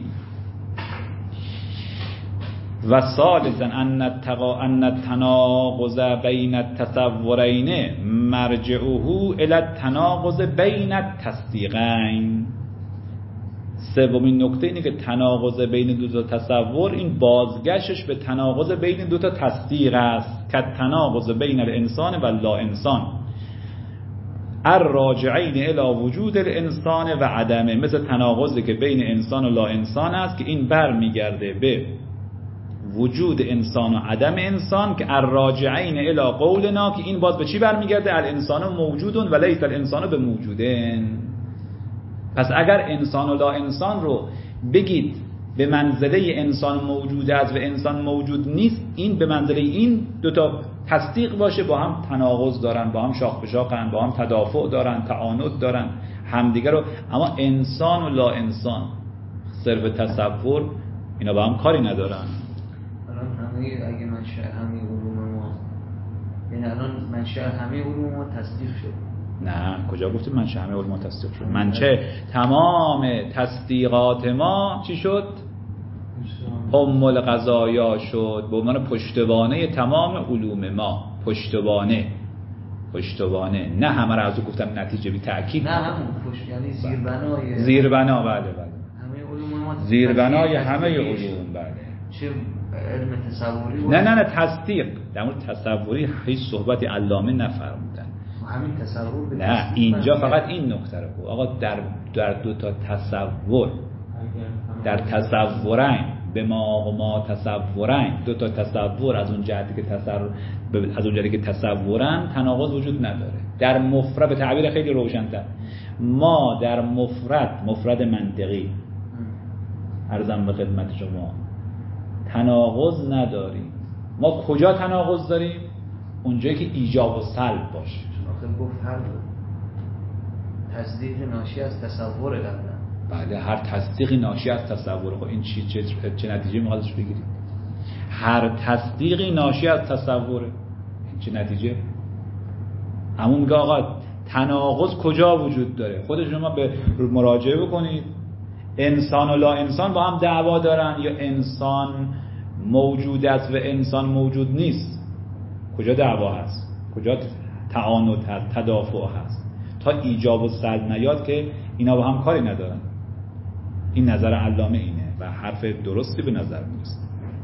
B: و ثالثا ان التناقض بین التصورین مرجعه الی التناقض بین التصدیقین. سومین نکته اینه که تناقض بین دو تا تصور، این بازگشتش به تناقض بین دو تا تصدیق است، که تناقض بین الانسان و لا انسان الراجعین الی وجود الانسان و عدمه. مثل تناقضی که بین انسان و لا انسان است که این برمیگرده به وجود انسان و عدم انسان، که الراجعین الی قولنا، که این باز به چی برمیگرده؟ الانسان موجودون و لیس الانسان بموجودن. پس اگر انسان و لا انسان رو بگید به منزله انسان موجود است و انسان موجود نیست، این به منزله این دوتا تصدیق باشه، با هم تناقض دارن، با هم شاخ به شاخن، با هم تدافع دارن، تعاند دارن همدیگه رو. اما انسان و لا انسان صرف تصور، اینا با هم کاری ندارن.
D: الان همه اگه منشأ همه علوم ما، یعنی الان منشأ همه علوم ما تصدیق شد.
B: نه، کجا گفتیم منشأ همه علوم ما تصدیق شد؟ منشأ تمام تصدیقات ما چی شد؟ ام القضایا شد، به عنوان پشتوانه تمام علوم ما. پشتوانه، نه همه را از گفتم نتیجه بی تأکید،
D: نه همون پشت، یعنی زیربنای
B: زیربنا. بله
D: همه علوم ما،
B: زیربنای همه علوم. بله.
D: چه علم تصوری؟
B: نه تصدیق. در مورد تصوری هیچ صحبتی علامه نفرمودن.
D: همین تصور.
B: نه، اینجا فقط این نکته رو گفت آقا، در دو تا تصور، در تصورین به ما تصورین، دو تا تصور از اون جهتی که تصورن تناقض وجود نداره. در مفرد، به تعبیر خیلی روشن‌تر، ما در مفرد منطقی عرضم به خدمت شما تناقض نداریم. ما کجا تناقض داریم؟ اونجایی که ایجاب و سلب باشه.
D: آخه گفت هر تصدیق ناشی از تصور قبلا.
B: بله، هر تصدیقی ناشی از تصور. خب این چه نتیجه میخوادش بگیرید؟ هر تصدیقی ناشی از تصوره، چه نتیجه؟ همون میگه آقا تناقض کجا وجود داره؟ خود شما به مراجعه بکنید. انسان و لا انسان با هم دعوا دارن یا انسان موجود است و انسان موجود نیست؟ کجا دعوا هست؟ کجا تعانق و تدافع هست؟ تا ایجاب و سلب نیاد که اینا با هم کاری ندارن. این نظر علامه اینه و حرف درستی به نظر میرسه.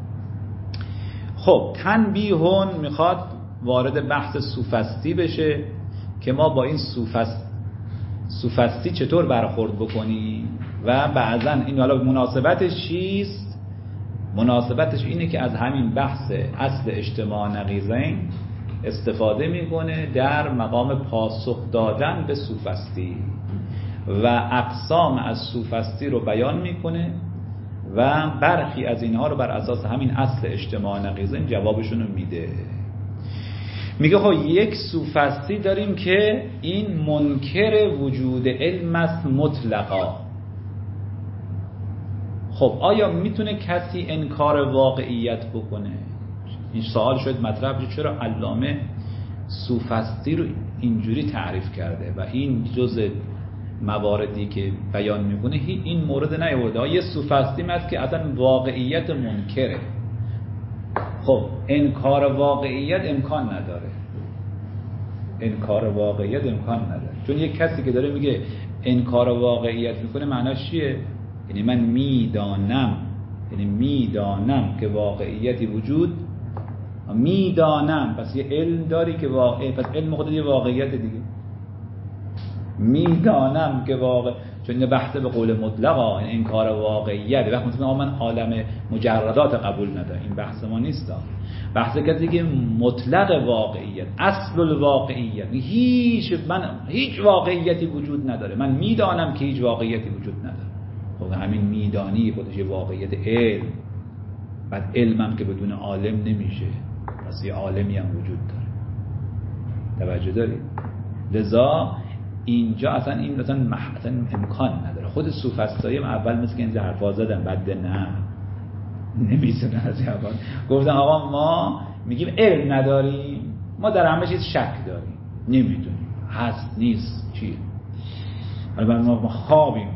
B: خب تنبیهون میخواد وارد بحث سوفستی بشه که ما با این سوفستی چطور برخورد بکنیم و بعضا این حالا مناسبتش چیست؟ مناسبتش اینه که از همین بحث اصل اجتماع نقیضین استفاده میکنه در مقام پاسخ دادن به سوفستی و اقسام از سوفستی رو بیان میکنه و برخی از اینها رو بر اساس همین اصل اجتماع نقیضین جوابشون رو میده. میگه خب یک سوفستی داریم که این منکر وجود علم است مطلقا. خب آیا میتونه کسی انکار واقعیت بکنه؟ این سوال شاید مطرح بشه چرا علامه سوفستی رو اینجوری تعریف کرده و این جزء مواردی که بیان میکنه این مورد نیاورده. یه سوفستی هست که اصلا واقعیت منکره. خب انکار واقعیت امکان نداره. انکار واقعیت امکان نداره، چون یک کسی که داره میگه انکار واقعیت میکنه معناش چیه؟ یعنی من میدانم که واقعیتی وجود میدانم، پس یه علم داری که پس علم خودت یه واقعیت دیگه. میدانم که چون این بحث به قول مطلقا این انکار واقعیت وقتی مثلا من عالم مجردات قبول ندارم، این بحث ما نیست. بحث کسی که مطلق واقعیت، اصل الواقعیت، هیچ واقعیتی وجود نداره، من میدانم که هیچ واقعیتی وجود نداره. خب همین میدانی خودش یه واقعیت علم. بعد علمم که بدون عالم نمیشه، پس یه عالمی هم وجود داره. توجه دارید؟ لذا اینجا اصلا این اصلا امکان نداره. خود سوفسطایی اول مثل که این حرفا زدن، بعد نه نمیزنن از این حرفا. گفتن آقا ما میگیم علم نداریم، ما در همه چیز شک داریم، نمیدونیم هست نیست چیه. حالا ما خوابیم،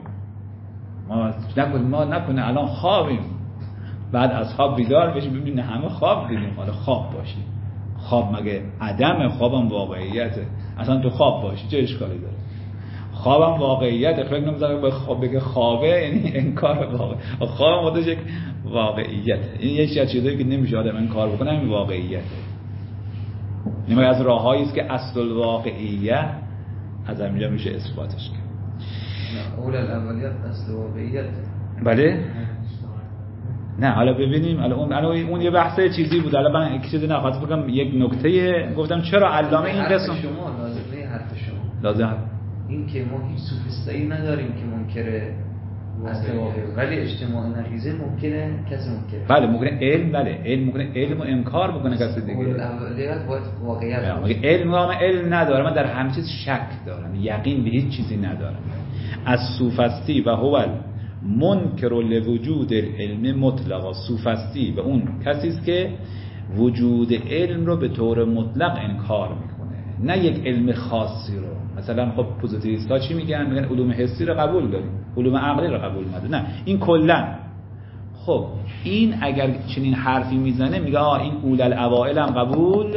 B: ما نکنه الان خوابیم، بعد از خواب بیدار بشیم ببینیم همه خواب دیدیم. حالا خواب باشیم، خواب مگه عدم؟ خوابم واقعیته. اصلا تو خواب باشی چه اشکالی داره؟ خوابم واقعیته. فکر نمی‌ذاره به خواب بگه خوابه یعنی انکار واقع. خوابم خودش یک واقعیته. این یک چیزی که نمیشه آدم انکار بکنه، این واقعیته. نمیشه از راههایی است که اصل الواقعیت از همینجا میشه اثباتش کرد.
D: اول الاولیات اصل واقعیت.
B: بله؟ نه حالا ببینیم. اون یه بحث چیزی بود. حالا من یک چیزی نخواست بگم، یک نکته گفتم چرا علامه این قسم
D: شما حرف شما لازم این که ما هیچ سوفسطایی نداریم که منکر اصل واقعی، ولی اجتماع نقیضه ممکنه کسی منکره.
B: بله ممکنه علم، بله علم ممکنه علم رو انکار بکنه کسی دیگه.
D: اولیات باید واقعیت باشه.
B: علم نداره، من در همه چیز شک دارم، یقین به هیچ چیزی ندارم. از سوفستی و هو منکر لوجود العلم مطلقا. سوفستی و اون کسی است که وجود علم رو به طور مطلق انکار میکنه، نه یک علم خاصی رو. مثلا خب پوزیتیویست‌ها چی میگن؟ میگن علوم حسی رو قبول داریم، علوم عقلی رو قبول نداریم. نه، این کلا. خب این اگر چنین حرفی میزنه میگه این اول الاوائل هم قبول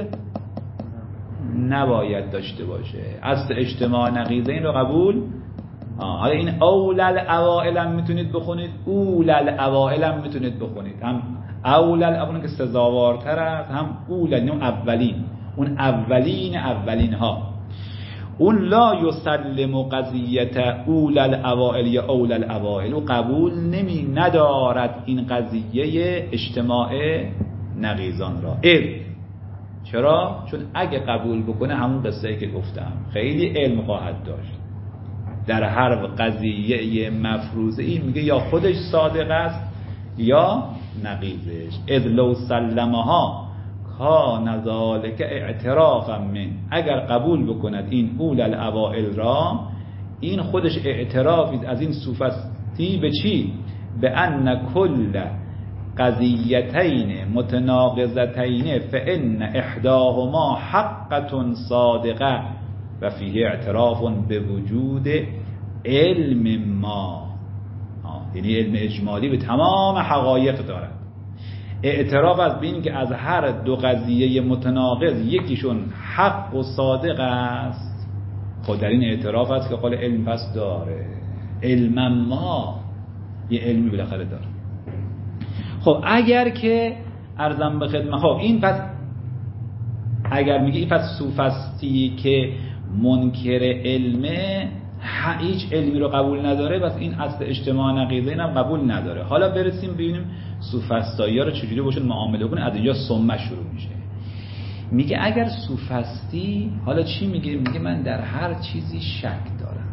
B: نباید داشته باشه، اصل اجتماع نقیضین رو قبول. حالا این اول الاوائل هم میتونید بخونید، اول الاوائل هم میتونید بخونید. هم اول الاوائل که سزاوارتر است، هم اول اولین، اون اولین ها. اون لا یسلم قضیت اول الاوائل یا اول الاوائل، و قبول ندارد این قضیه اجتماع نقیضان را. چرا؟ چون اگه قبول بکنه همون قصه‌ای که گفتم خیلی علم خواهد داشت. در هر قضیه مفروضه‌ای میگه یا خودش صادق است یا نقیضش. اذ لو سلمها کان ذلک اعترافا من، اگر قبول بکند این اول الاوائل را، این خودش اعترافی از این سوفستی به چی؟ به ان کل قضیتین متناقضتین فان احداهما حقة صادقه و فیه اعتراف به وجود علم ما، یعنی علم اجمالی به تمام حقایق دارد. اعتراف از بین که از هر دو قضیه متناقض یکیشون حق و صادق است. خود در این اعتراف است که قال علم پس داره، علم ما یه علمی بالاخره داره. خب اگر که ارزم به خدمت، خب این پس اگر میگه این پس سوفستی که منکر علمه هیچ علمی رو قبول نداره، بس این اصل اجتماع نقیضه اینم قبول نداره. حالا برسیم ببینیم سوفسطایی ها رو چجوری باشون معامله کنه. از اینجا سمه شروع میشه. میگه اگر سوفستی، حالا چی میگه؟ میگه من در هر چیزی شک دارم.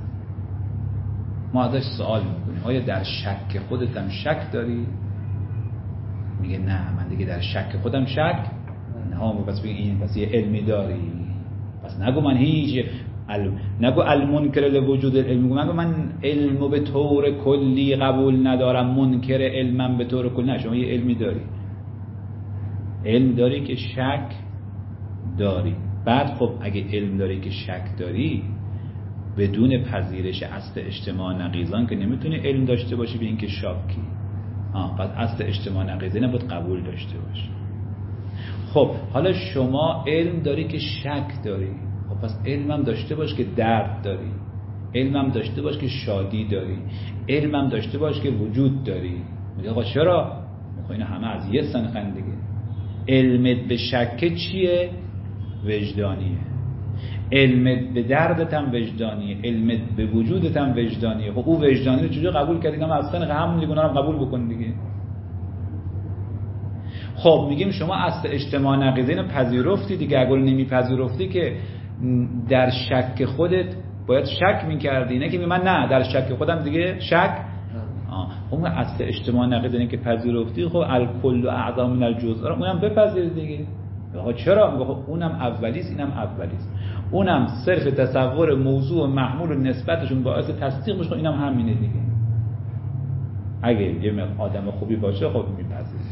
B: ما ازش سوال میکنیم آیا در شک خودت هم شک داری؟ میگه نه، من دیگه در شک خودم شک نه. پس بگه این پس یه علمی داری، پس نگو من هیچ نگو المنکر لوجود العلم، نگو من علمو به طور کلی قبول ندارم، منکر علمم به طور کلی. نه، شما یه علمی داری، علم داری که شک داری. بعد خب اگه علم داری که شک داری، بدون پذیرش اصل اجتماع نقیضان که نمیتونی علم داشته باشی به این که شاکی. پس اصل اجتماع نقیضه نباید قبول داشته باشی. خب حالا شما علم داری که شک داری، خب پس علمم داشته باش که درد داری، علمم داشته باش که شادی داری، علمم داشته باش که وجود داری. میگه آقا چرا؟ میگه اینا همه از یه سنخن دیگه. علمت به شک چیه؟ وجدانیه. علمت به دردت هم وجدانیه، علمت به وجودت هم وجدانیه. خب او وجدانی رو چجوری قبول کردی؟ هم از سنخ همون دیگه، اونا رو قبول بکن دیگه. خب میگیم شما اصل اجتماع نقیضه اینو پذیرفتی دیگه. اگر نمیپذیرفتی که در شک خودت باید شک میکردی، نه که من نه در شک خودم دیگه شک. اون اصل اجتماع نقیضه اینه که پذیرفتی. خب الکل اعظم من الجزء، اونم بپذیر دیگه. آقا چرا؟ میگه خب اونم اولیست اینم اولیست، اونم صرف تصور موضوع و محمول و نسبتشون باعث تصدیق میشه، اینم همینه دیگه. اگه یه آدم خوبی باشه خب میپذیره.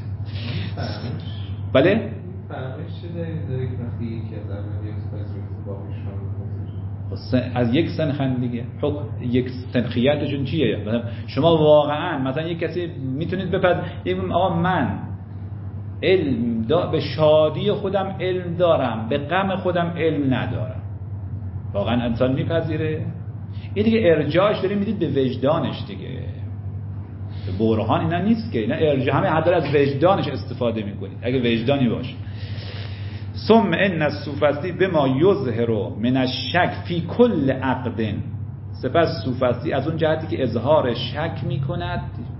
B: بله؟
C: فهمش چه داری که وقتی یکی از عملیات پذیرفته باقیشان
B: از یک سنخن دیگه. حکم یک سنخیتشون چیه؟ مثلا شما واقعا مثلا یک کسی میتونید بگید آقا من علم به شادی خودم علم دارم، به غم خودم علم ندارم. واقعا انسان میپذیره؟ این دیگه ارجاعش داریم میدید به وجدانش دیگه. برهان اینا نیست که، اینا ارجاع، همه حد از وجدانش استفاده میکنید اگه وجدانی باشه. ثم ان السوفسطی بما یظهر من الشک فی کل عقد، سپس سوفسطی از اون جهتی که اظهار شک میکند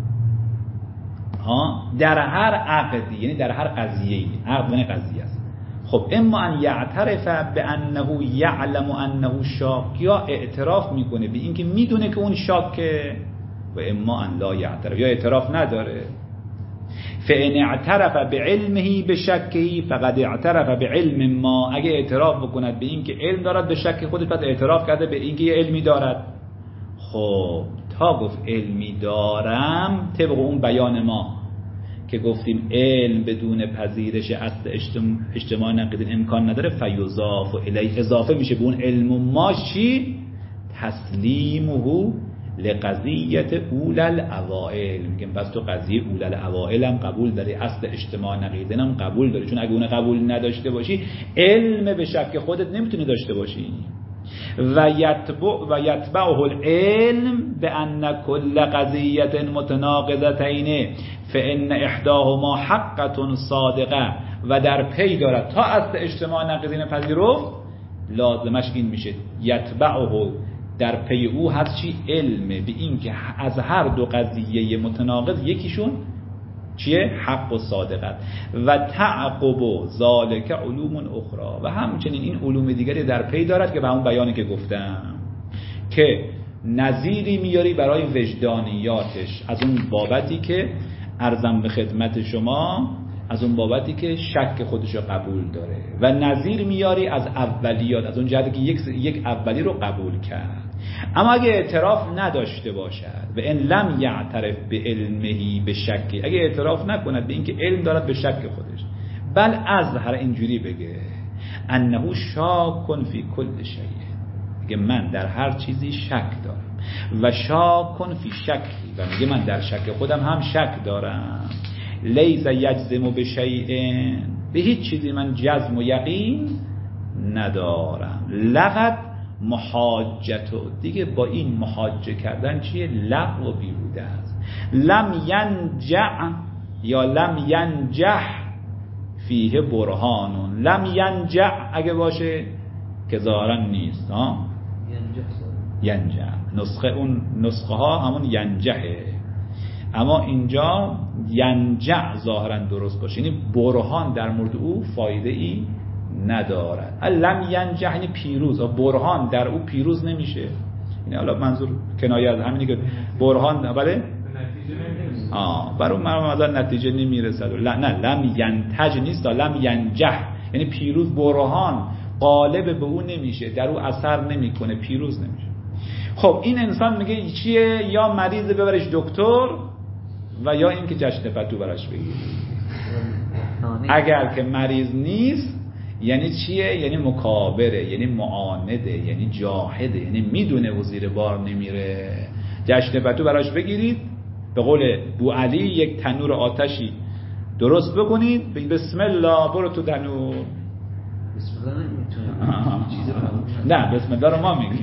B: در هر عقدی، یعنی در هر قضیه‌ای، عقد یعنی قضیه است. خب اما ان یعترف بانه یعلم انه شاک، یا اعتراف میکنه به اینکه میدونه که اون شاکه، و اما ان لا یعترف، یا اعتراف نداره. فان اعترف بعلمه بشکه فقد اعترف بعلم ما، اگه اعتراف بکند به اینکه علم دارد به شک خودش، پس اعتراف کرده به اینکه یه علمی دارد. خب تا گفت علمی دارم، طبق اون بیان ما که گفتیم علم بدون پذیرش اصل اجتماع نقیض امکان نداره، فیضاف الیه، اضافه میشه به اون علم ما چی؟ تسلیمه لقضیت اول الاوائل. میگم پس تو قضیه اول الاوائل هم قبول داری، اصل اجتماع نقیض هم قبول داری، چون اگه اون قبول نداشته باشی علم به شک خودت نمیتونی داشته باشی. و یتبعه العلم بان کل قضیه متناقضتین فان احداهما حقه صادقه، و در پی دارد تا اصل اجتماع نقیضین پذیرفت لازمش این میشه یتبعه، در پی او هست چی؟ علم به این که از هر دو قضیه متناقض یکیشون چیه؟ حق و صادقت. و تعقب ذالک علوم اخرى، و همچنین این علوم دیگری در پی دارد که به همون بیانی که گفتم که نظیری میاری برای وجدانیاتش، از اون بابتی که عرضم به خدمت شما، از اون بابتی که شک خودشو قبول داره، و نظیر میاری از اولیات، از اون جهتی که یک اولی رو قبول کرد. اما اگه اعتراف نداشته باشد و ان لم یعترف به علمه به شک، اگه اعتراف نکند به اینکه علم دارد به شک خودش، بل اظهر، اینجوری بگه انه شاک فی کل شیء، میگه من در هر چیزی شک دارم، و شاک فی شکی، و میگه من در شک خودم هم شک دارم. لیس یجزم بشیء، به هیچ چیزی من جزم و یقین ندارم. لغت محاجتو، دیگه با این محاجه کردن چیه؟ لغو و بیهوده است. لم ینجع یا لم ینجح فیه برهانون. لم ینجع اگه باشه که ظاهرا نیست، ینجع نسخه، اون نسخه ها همون ینجحه، اما اینجا ینجع ظاهرا درست باشه، یعنی برهان در مورد او فایده ای ندارد. لم ینجح یعنی پیروز، برهان در او پیروز نمیشه. یعنی حالا منظور کنایه از همینی که برهان بله برای مثلا نتیجه نمیرسد. نه لم ینتج نیست، لم ینجح یعنی پیروز، برهان غالب به او نمیشه، در او اثر نمیکنه، پیروز نمیشه. خب این انسان میگه چیه؟ یا مریض ببرش دکتر و یا این که جشن فتو براش بگیر. اگر که مریض نیست یعنی چیه؟ یعنی مکابره، یعنی معانده، یعنی جاهده، یعنی میدونه و زیر بار نمیره. جشن فتو براش بگیرید، به قول بوعلی یک تنور آتشی درست بکنید، بسم الله برو تو تنور.
D: بسم الله نمیتونه
B: نه بسم الله رو ما میگیم.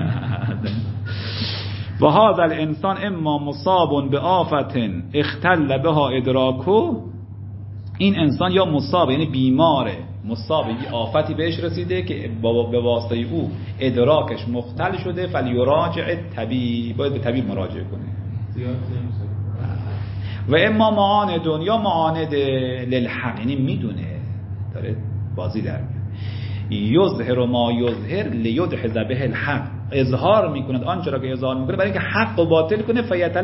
B: و هذا الانسان اما مصاب بآفة اختل بها ادراکو، این انسان یا مصاب یعنی بیماره، مصاب یعنی آفتی بهش رسیده که به واسطه او ادراکش مختل شده، فلیراجع الطبیب، باید به طبیب مراجعه کنه. و اما معاند یا معاند للحق، یعنی میدونه داره بازی در میاد. یظهر ما یظهر لیدحض به الحق، اظهار میکند آنچه را که اظهار میکنه برای اینکه حق و باطل کنه.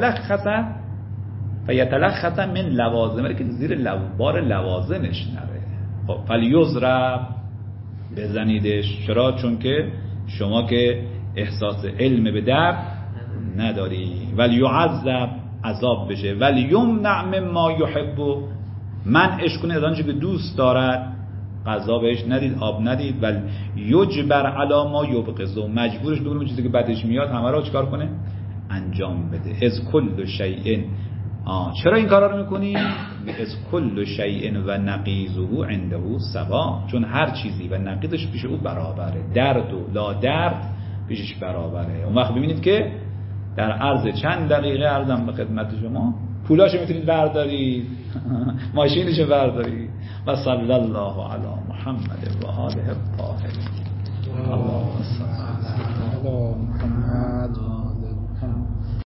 B: فیتلخص من لوازمه، که زیر بار لوازمش نره. خب فلیضرب، بزنیدش. چرا؟ چون که شما که احساس علم به درد نداری. ولیعذب، عذاب بشه. ولیمنع مما یحب، منعش کنه از آنچه که دوست دارد، غذا بهش ندید، آب ندید. ولی یجبر علی ما یبغض، مجبورش بکنه اون چیزی که بعدش میاد همه رو چیکار کنه؟ انجام بده. از کل شیء، چرا این کارا رو میکنی؟ از کل شیء و نقیضه عنده سوا، چون هر چیزی و نقیضش پیش او برابره. درد و لا درد پیشش برابره. اون وقت ببینید که در عرض چند دقیقه عرضم به خدمت شما پولاشو میتونید بردارید، ماشینشو بردارید. و صلی الله علی محمد و آله الطاهرین. اللهم صل علی محمد